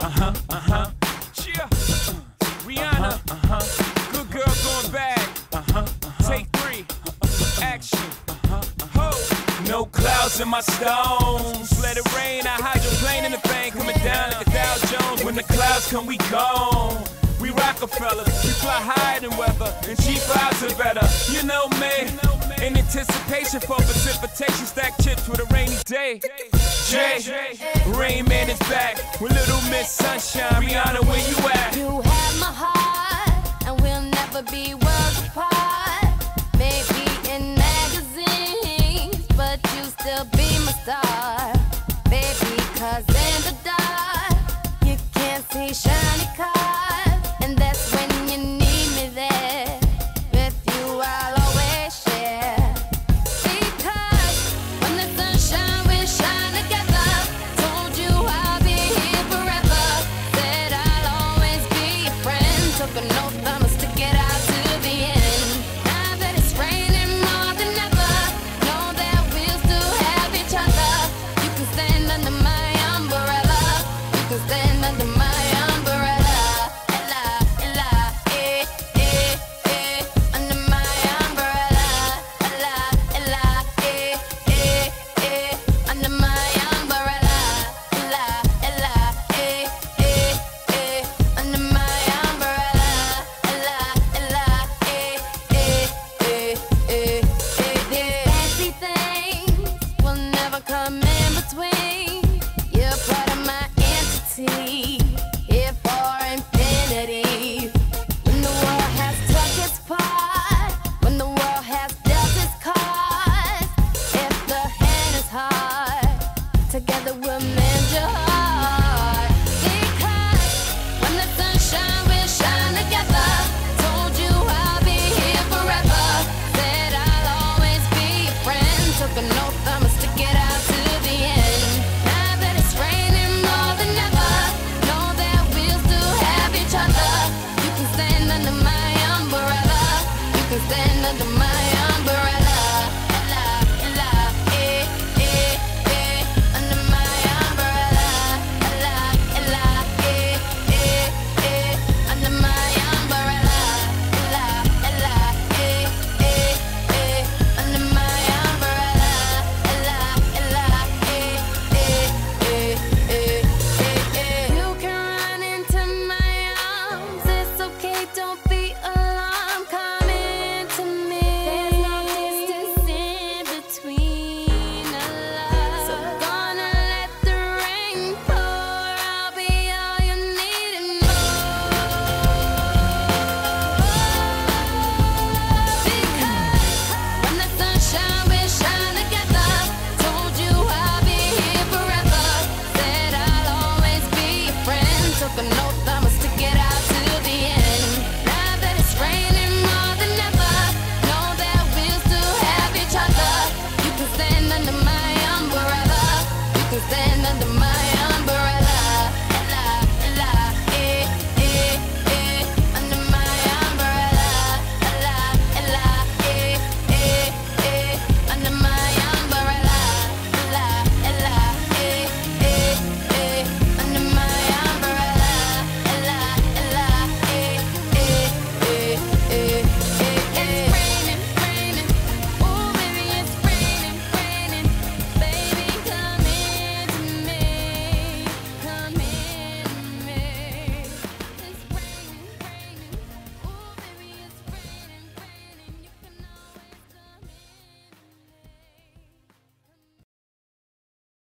Yeah. Rihanna. Good girl going bad. Take 3. Action. Ho. No clouds in my stones. Let it rain. I hydroplane in the bank. Coming down like a Dow Jones. When the clouds come, we gone. We Rockefellers. We fly higher than weather. And cheap vibes are better. You know me. In anticipation for precipitation. Stack chips with a rainy day. Jay, Rain Man is back with Little Miss Sunshine. Rihanna, where you at? You have my heart, and we'll never be worlds apart. Maybe in magazines, but you still be my star. Baby, 'cause in the dark, you can't see shine.